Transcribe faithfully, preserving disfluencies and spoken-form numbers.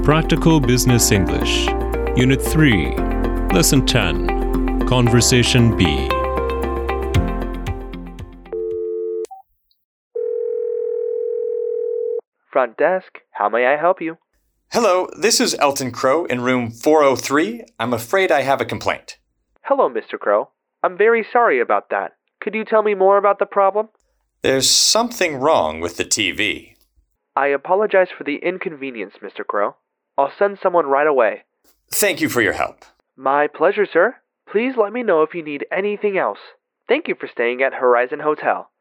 Practical Business English, Unit three, Lesson ten, Conversation B. Front desk, how may I help you? Hello, this is Elton Crow in room four oh three. I'm afraid I have a complaint. Hello, Mister Crow. I'm very sorry about that. Could you tell me more about the problem? There's something wrong with the T V. I apologize for the inconvenience, Mister Crow. I'll send someone right away. Thank you for your help. My pleasure, sir. Please let me know if you need anything else. Thank you for staying at Horizon Hotel.